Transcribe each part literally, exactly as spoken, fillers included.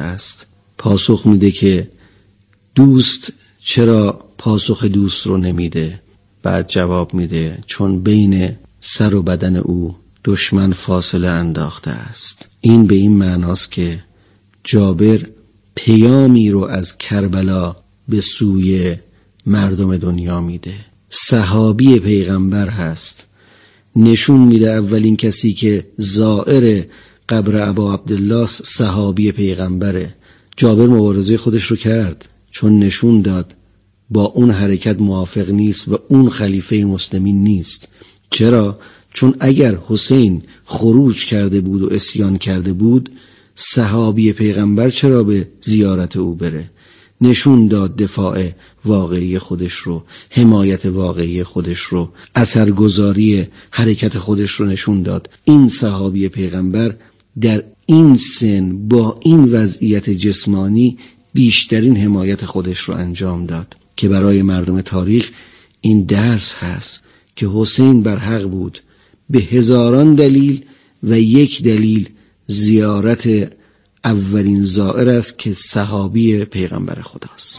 است. پاسخ میده که دوست چرا پاسخ دوست رو نمیده؟ بعد جواب میده چون بین سر و بدن او دشمن فاصله انداخته است. این به این معناست که جابر پیامی رو از کربلا به سوی مردم دنیا میده. صحابی پیغمبر هست، نشون میده اولین کسی که زائر قبر ابا عبدالله صحابی پیغمبره. جابر مبارزه خودش رو کرد چون نشون داد با اون حرکت موافق نیست و اون خلیفه مسلمین نیست. چرا؟ چون اگر حسین خروج کرده بود و عصیان کرده بود، صحابی پیغمبر چرا به زیارت او بره؟ نشون داد دفاع واقعی خودش رو، حمایت واقعی خودش رو، اثرگذاری حرکت خودش رو نشون داد. این صحابی پیغمبر در این سن با این وضعیت جسمانی بیشترین حمایت خودش رو انجام داد که برای مردم تاریخ این درس هست که حسین بر حق بود. به هزاران دلیل و یک دلیل زیارت اولین زائر است که صحابی پیغمبر خداست.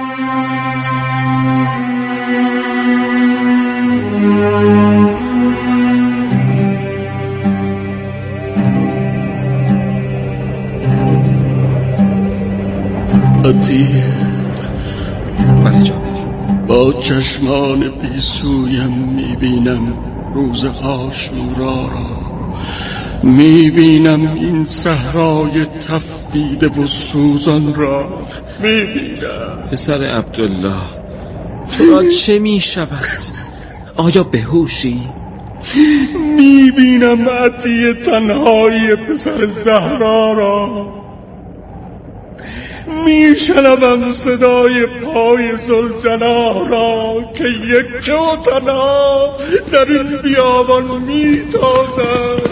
عطیه با چشمان بیسویم میبینم روز عاشورا را، میبینم این صحرای تفدیده و سوزان را، میبینم. پسر عبدالله، تو را چه میشود؟ آیا بهوشی؟ میبینم عطیه تنهایی پسر زهرا را، میشنوم صدای پای ذوالجلال را که یک و تنها در این بیابان میتازد.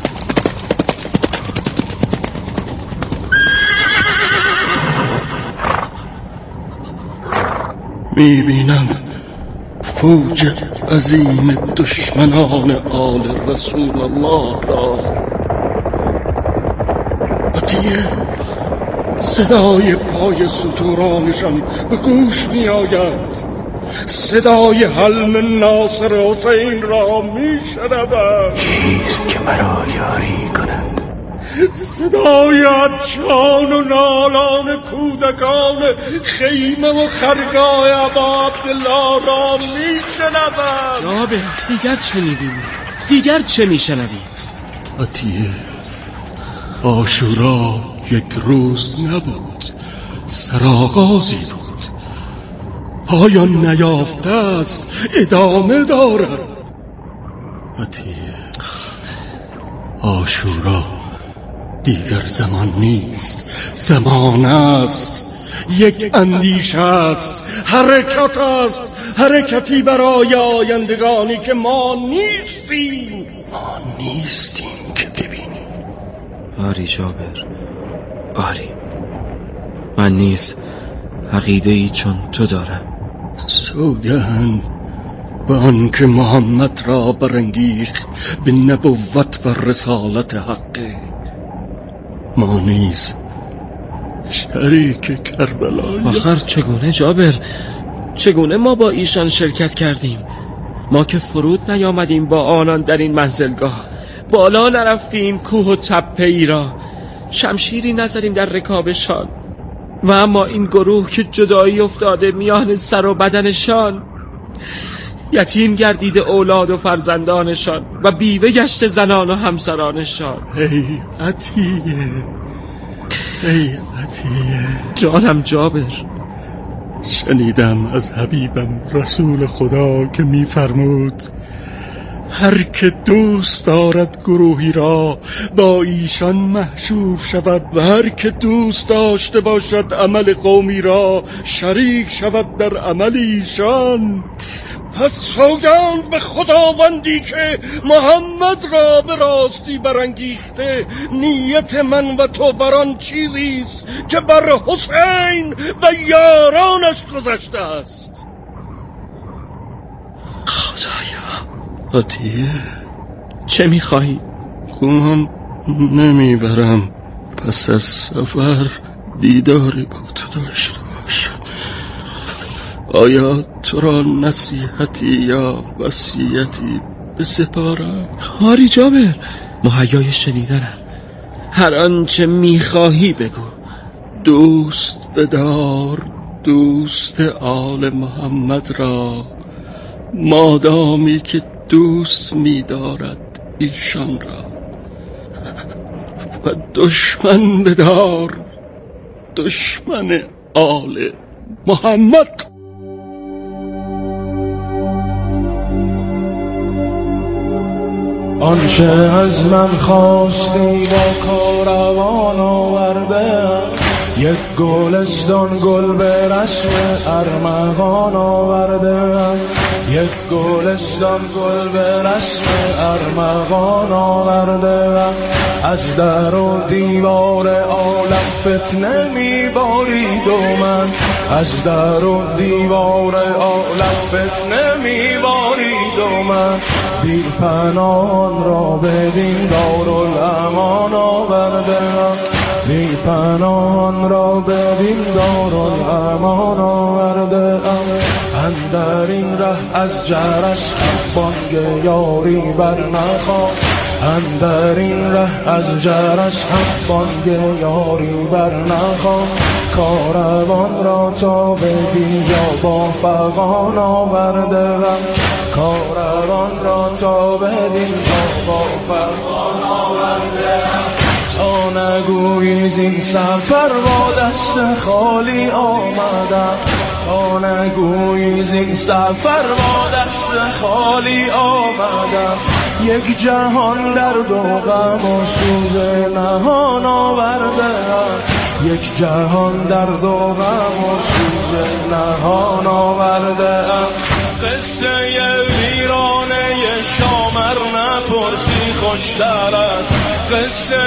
میبینم فوج عظیم دشمنان آل رسول الله را. عطیه صدای پای ستورانشان به گوش می آید، صدای حلم ناصر حسین را می شنوم. کیست که مرا یاری کند؟ صدای عطشان و نالان کودکان خیمه و خرگاه ابا عبدالله را می شنوم. جابر، دیگر چه می بینی؟ دیگر چه می شنوی؟ عطیه، عاشورا یک روز نبود، سرآغازی بود، پایان نیافته است، ادامه دارد. عطیه، عاشورا دیگر زمان نیست، زمان است، یک اندیشه است، حرکت است، حرکتی برای آیندگانی که ما نیستیم. ما نیستیم که ببینیم. آری جابر، آری، من نیز عقیده ای چون تو دارم. سوگند به آن که محمد را برانگیخت به نبوت و رسالت حقه، ما نیز شریک کربلایی. آخر چگونه جابر؟ چگونه ما با ایشان شرکت کردیم؟ ما که فرود نیامدیم با آنان در این منزلگاه، بالا نرفتیم کوه و تپه ای را، شمشیری نزدیم در رکابشان، و اما این گروه که جدایی افتاده میان سر و بدنشان، یتیم گردیده اولاد و فرزندانشان و بیوه گشت زنان و همسرانشان. ای عطیه، ای عطیه جانم جابر، شنیدم از حبیبم رسول خدا که میفرمود هر که دوست دارد گروهی را با ایشان محشور شود و هر که دوست داشته باشد عمل قومی را شریک شود در عمل ایشان. پس سوگند به خداوندی که محمد را به راستی برانگیخته، نیت من و تو بر آن چیزیست که بر حسین و یارانش گذشته است. خدایا، عطیه چه میخواهی؟ گمان نمیبرم پس از سفر دیداری با تو داشته باشم. آیا تو را نصیحتی یا وصیتی بسپارم؟ آری جابر، مهیای شنیدنم. هر آنچه میخواهی بگو. دوست بدار دوست آل محمد را، مادامی که دوست می‌دارد ایشان را، و دشمن بدار دشمن آل محمد. آنچه از من خواستی با کاروان آورده، یک گلستان گل به رسم ارمغان آورده، یک گلستان گل به رسم ارمغان آورده. از در و دیوار عالم فتنه میبارید و من، از در و دیوار عالم فتنه میبارید و من، بی پناهان را بدین دارالامان آورده، بی پناهان را بدین دارالامان آورده. اندر این ره از جرس بانگ یاری بر نخواست، اندر این ره از جرس هم بانگ یاری بر نخواست. کاروان را تا به دینجا با فغان آورده، کاروان را تا به دینجا با فغان آورده. تا نگویی زین سفر با دست خالی آمدم، تا نگویی زین سفر با دست خالی آمدم. یک جهان درد و غم و سوز نهان آوردم، یک جهان درد و غم و سوز نهان آوردم. قصه ویرانه شامر نپرسی خوشتر است، قصه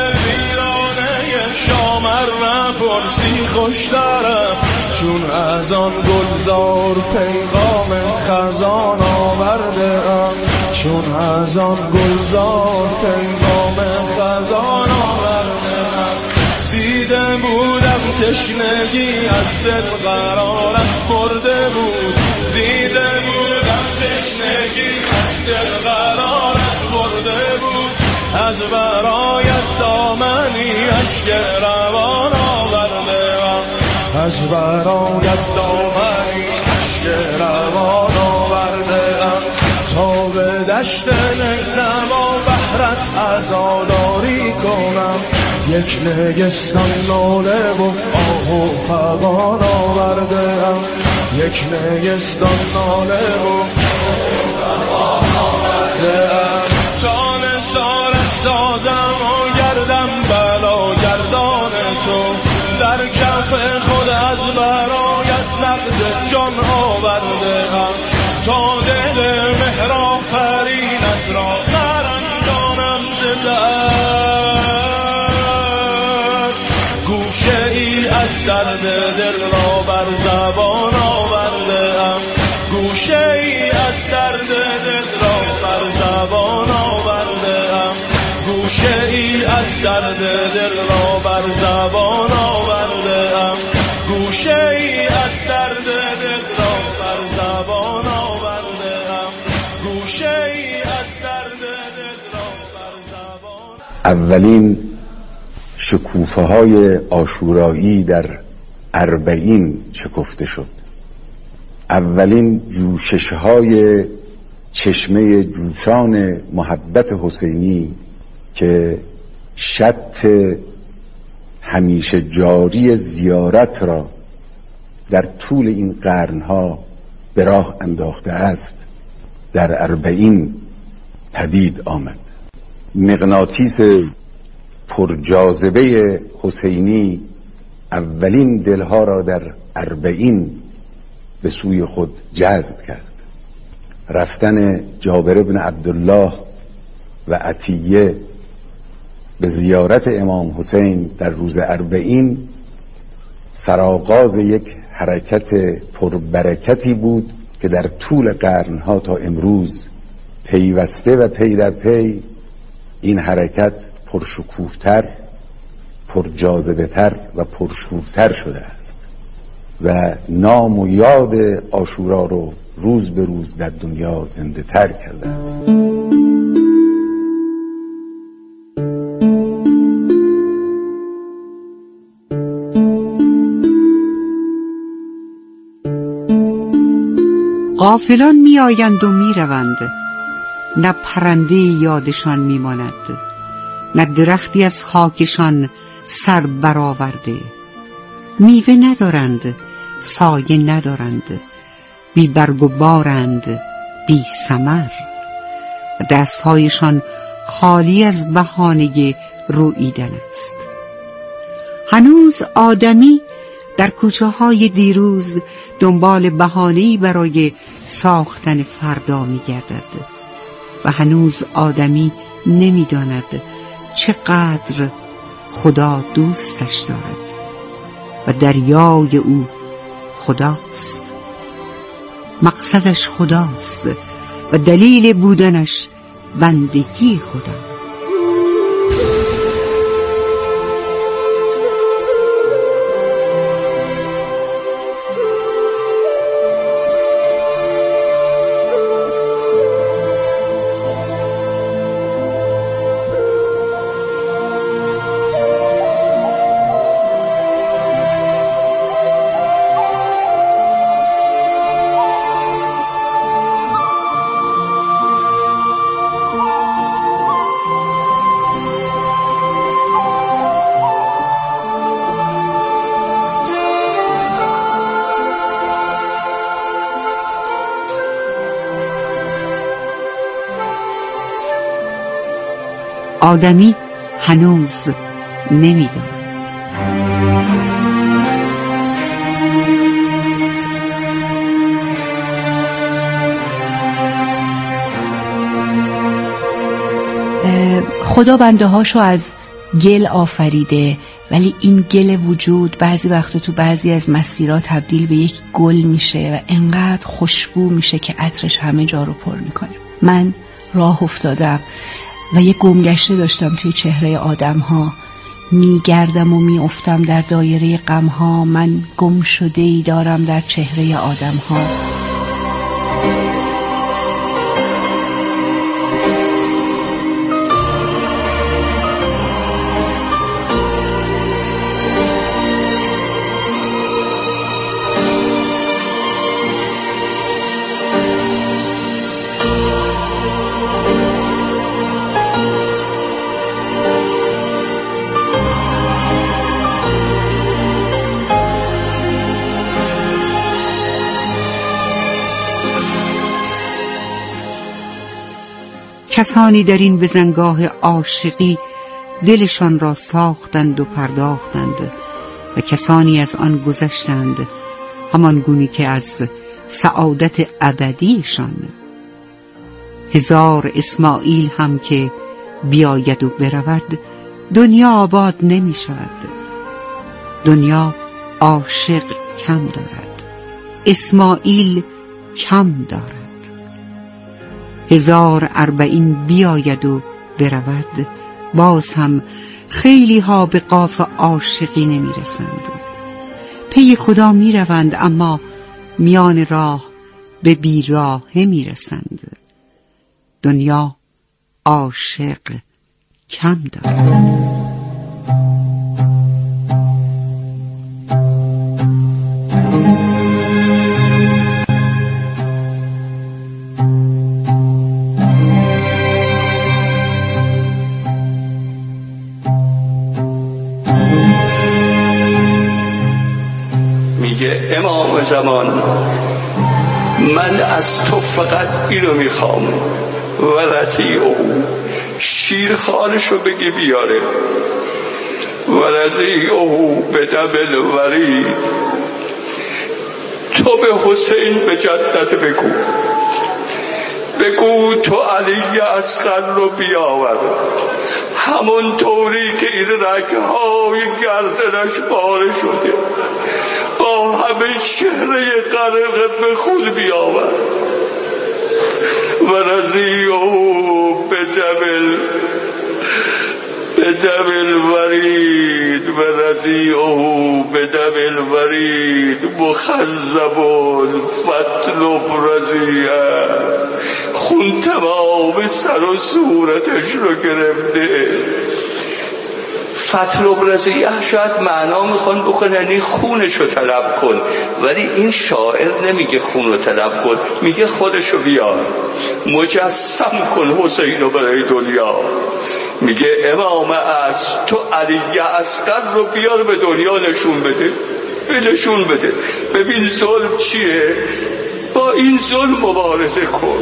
ویرانه شامر نپرسی خوشتر است. چون از آن گلزار پیغام خزان آورده ام، چون از آن گلزار پیغام خزان آورده ام. دیده بودم تشنگی از دل قرارت برده بود، دیده بودم تشنگی از دل قرارت برده بود. از برایت دامنی اشک روان آورده ام، از برایت دامنی اشک روان آورده ام. تا به دشت نینوا بهرت عزاداری کنم، یک نگستان لاله و آه و فغان آورده ام، یک نگستان لاله و فغان آورده ام. تا نثارت سازم و گردم بلا گردان تو، در کف خود از برایت نقد جان آورده ام. تا دل مهرا فرینت را مرنجانم زده، گوشه ای از درد دل را بر زبان آورده ام، گوشه ای از درد دل را بر زبان آورده ام، گوشه ای از درد دل را بر زبان آورده ام، گوشه ای از درد دل را بر زبان آورده ام، گوشه ای از درد دل را بر زبان. اولین شکوفه های عاشورایی در اربعین شکفته شد. اولین جوشش های چشمه جوشان محبت حسینی که شط همیشه جاری زیارت را در طول این قرنها به راه انداخته است، در اربعین پدید آمد. مغناطیس پرجاذبه حسینی اولین دلها را در اربعین به سوی خود جذب کرد. رفتن جابر بن عبدالله و عطیه به زیارت امام حسین در روز اربعین سرآغاز یک حرکت پربرکتی بود که در طول قرنها تا امروز پیوسته و پی در پی این حرکت پرشکوه‌تر، پرجاذبه تر و پرشورتر شده است و نام و یاد عاشورا رو روز به روز در دنیا زنده تر کرده است. غافلان می آیند و می روند، نه پرنده یادشان می ماند، نه درختی از خاکشان سر برآورده. میوه ندارند، سایه ندارند، بی برگ و بارند، بی ثمر، و دستهایشان خالی از بهانه روییدن است. هنوز آدمی در کوچه های دیروز دنبال بهانه‌ای برای ساختن فردا می گردد و هنوز آدمی نمی داند چقدر خدا دوستش دارد و دریای او خداست، مقصدش خداست و دلیل بودنش بندگی خدا. آدمی هنوز نمی‌داند. خدا بنده هاشو از گل آفریده، ولی این گل وجود بعضی وقتا تو بعضی از مسیرها تبدیل به یک گل میشه و انقدر خوشبو میشه که عطرش همه جا رو پر میکنه. من راه افتادم و یه گمگشته داشتم توی چهره آدم ها، می گردم و می افتم در دایره غم ها. من گم شده ای دارم در چهره آدم ها. کسانی در این بزنگاه عاشقی دلشان را ساختند و پرداختند و کسانی از آن گذشتند، همان گونه که از سعادت ابدیشان. هزار اسماعیل هم که بیاید و برود، دنیا آباد نمی شود. دنیا عاشق کم دارد، اسماعیل کم دارد. هزار اربعین بیاید و برود، باز هم خیلی ها به قاف عاشقی نمی رسند. پی خدا می روند اما میان راه به بیراهه می رسند. دنیا عاشق کم دارد. میگه امام زمان، من از تو فقط اینو میخوام و رضی او، شیر خالشو بگی بیاره، و رضی او به دم الورید، تو به حسین به جدت بگو، بگو تو علی اصغر رو بیاور، همون طوری که این رگهای گردنش پاره شده با همه چهره غرق به خون بیاور، و رضی او به دم به دم الورید و رضیعه به دم الورید مخضب فاطلب رضیعه. خون تمام سر و صورتش رو گرفته. فاطلب رضیعه شاید معنا میخوان بکنه یعنی خونش رو طلب کن، ولی این شاعر نمیگه خون رو طلب کن، میگه خودش رو بیار، مجسم کن حسین رو برای دنیا. میگه امام از تو علی اصغر رو بیار به دنیا نشون بده، به نشون بده، ببین ظلم چیه، با این ظلم مبارزه کن.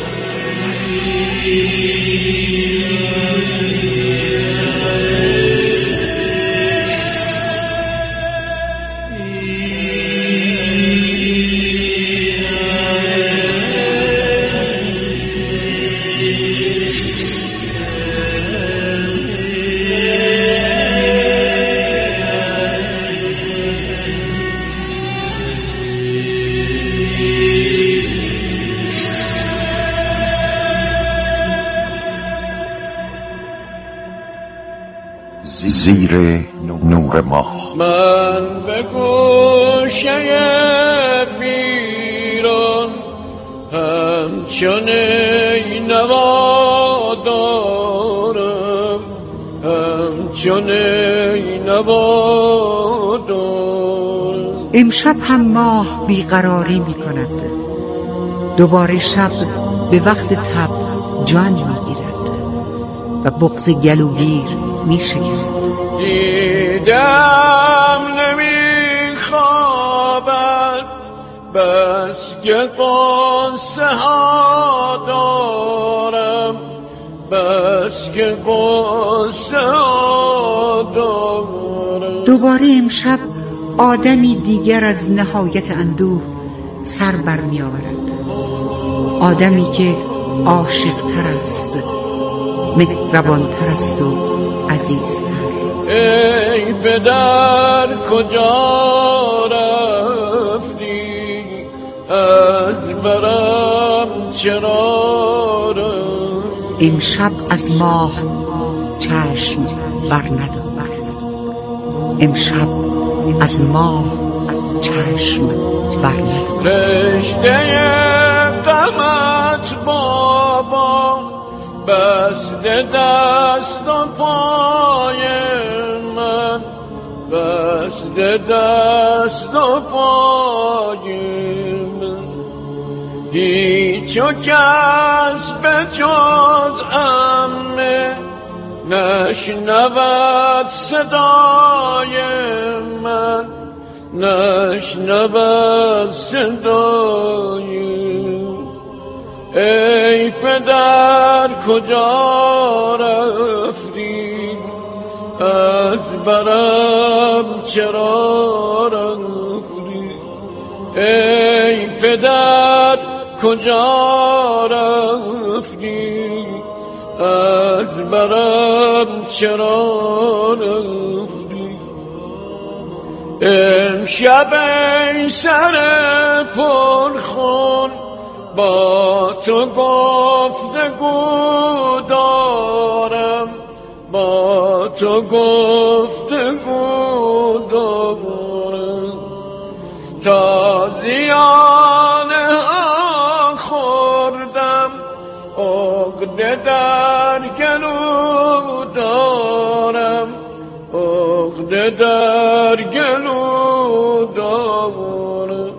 زیر نور ماه. من به گوشه بیرون همچون نوا دارم، همچون نوا دارم. امشب هم ماه بیقراری می کند، دوباره شب به وقت تب جان می گیرد و بغض گلوگیر می شکرد. دیدم نمی خوابد بس که قصه ها دارم، بس که قصه ها دارم. دوباره امشب آدمی دیگر از نهایت اندوه سر بر می آورد، آدمی که عاشق‌تر است، مهربان‌تر است و عزیزتر. ای پدر کجا رفتی، از برم چرا رفتی. امشب از ماه چشم بر ندار، امشب از ماه چشم بر ندار. رشته غمت بابا بسته دست و پای من، بسته دست و پای من. هیچ و کس به جز عمه نشنود صدای من، نشنود صدای من. ای پدر کجا رفتی، از برم چرا رفتی. ای پدر کجا رفتی، از برم چرا رفتی. امشب ای سر پرخون با تو گفتگو دارم، با تو گفتگو دارم. تازیانه ها خوردم، عقده در گلو دارم، عقده در گلو دارم.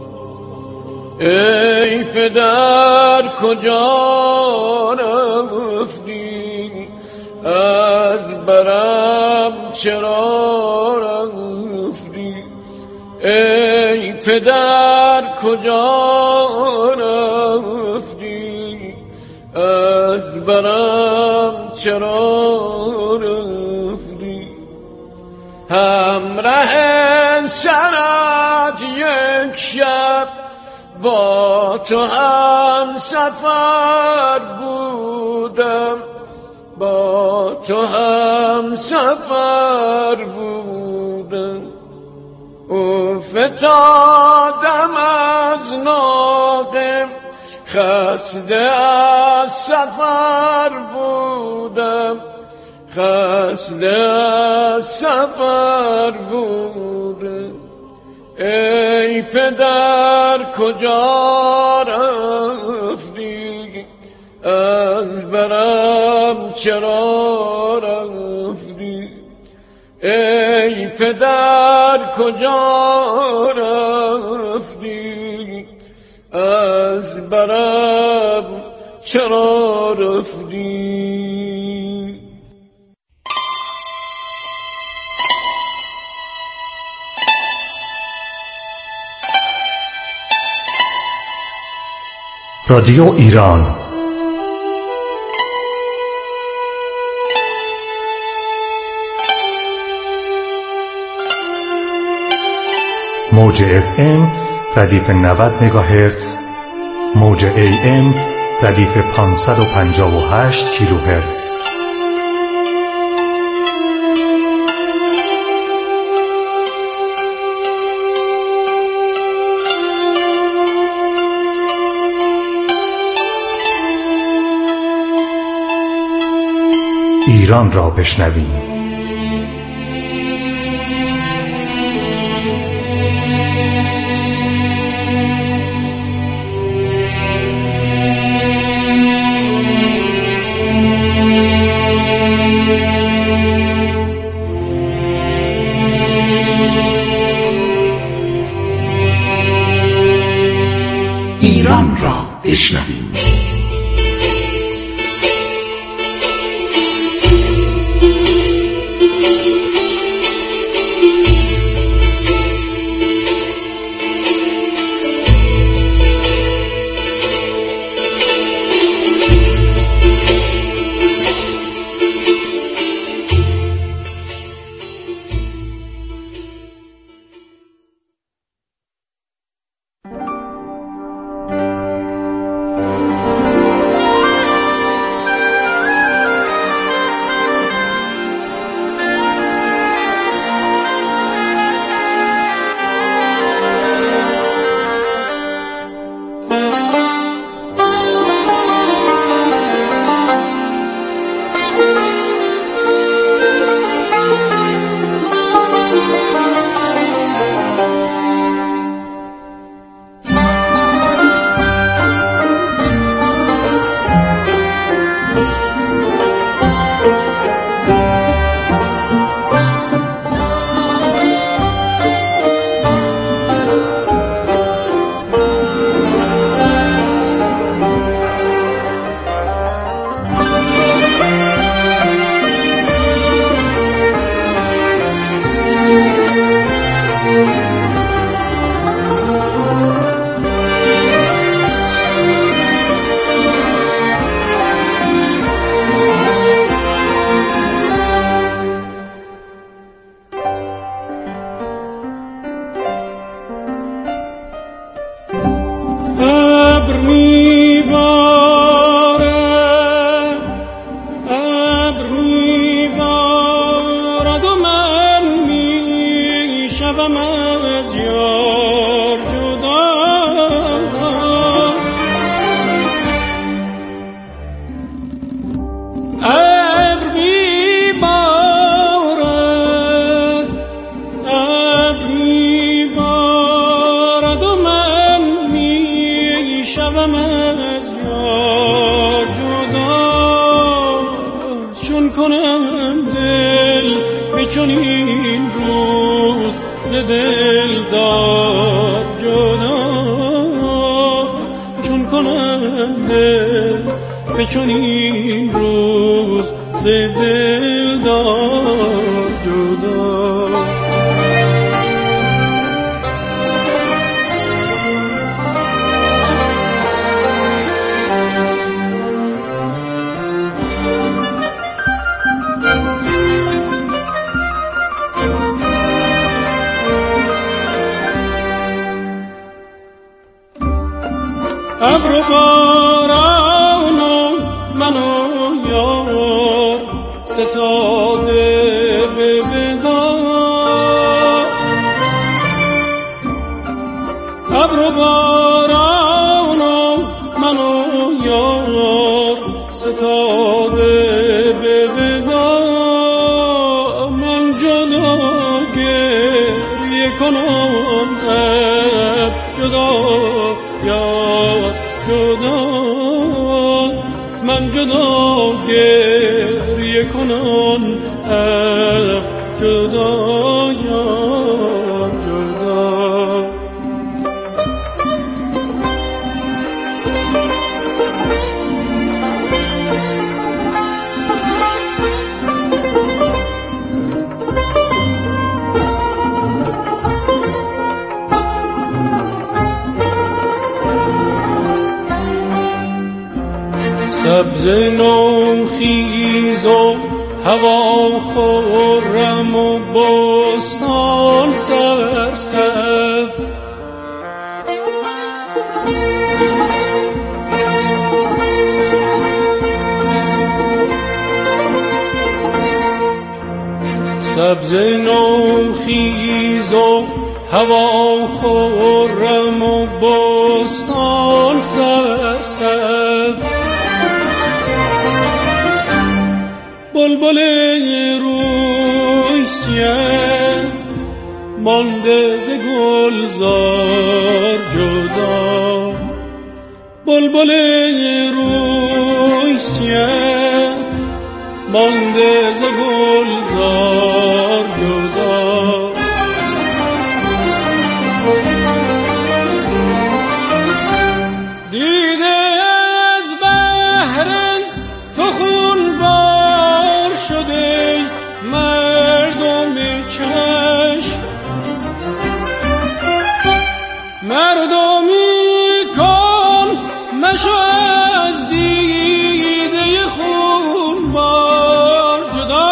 ای پدر کجا رفتی، از برم چرا رفتی. ای پدر کجا رفتی، از برم چرا رفتی. همراه سرت یک شب با تو هم سفر بودم، با تو هم سفر بودم. افتادم از ناقم، خسته از سفر بودم، خسته از سفر بوده. ای پدر کجا رفتی، از برم چرا رفتی؟ ای پدر کجا رفتی، از برم چرا رفتی؟ رادیو ایران موج اف ام ردیف نود مگاهرتز، موج ای ام ردیف پانصد و پنجاه و هشت کیلوهرتز. ایران را بشنویم. ایران را بشنویم. ابر باران و من و یار ستاده به وداع. ابر باران و من و یار ستاده به وداع. کنم اب جدا یا جدا من جدا گریه کنم اب جدا یا جدا سبز نوخیز و هوا خورم و بستان سرسبز سبز نوخیز و هوا خورم و بستان سرسبز بلبل روی سیه مانده ز گلزار جدا بلبل روی سیه مانده ز گلزار جدا دیده از بحر تو خون بار شده مردم چشم مردمی کن مشو از دیده خون بار جدا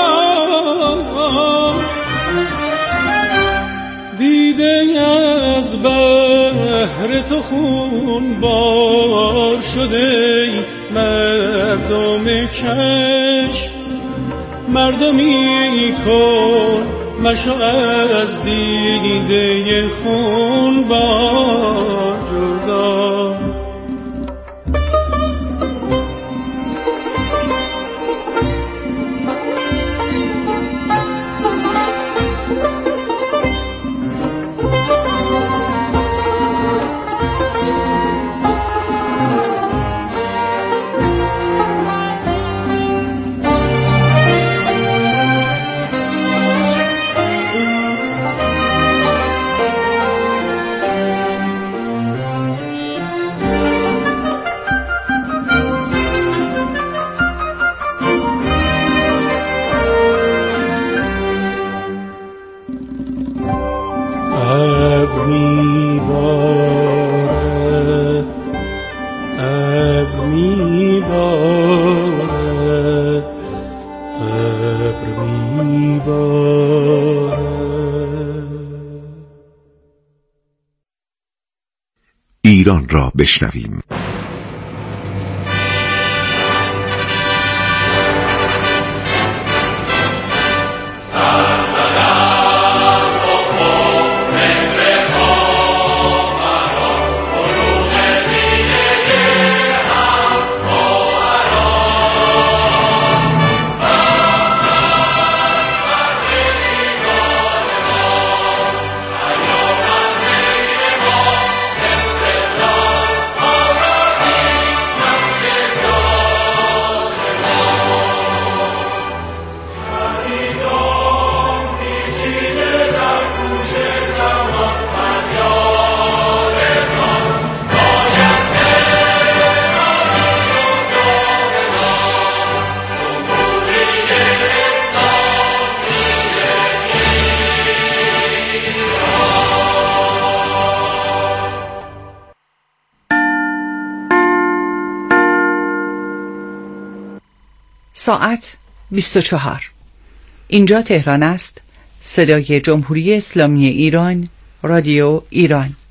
دیده از بحر تو خون بار شده مردم چشم مردمی کن مشو از دیده خون بار جدا ایران را بشنویم. ساعت بیست و چهار. اینجا تهران است. صدای جمهوری اسلامی ایران، رادیو ایران.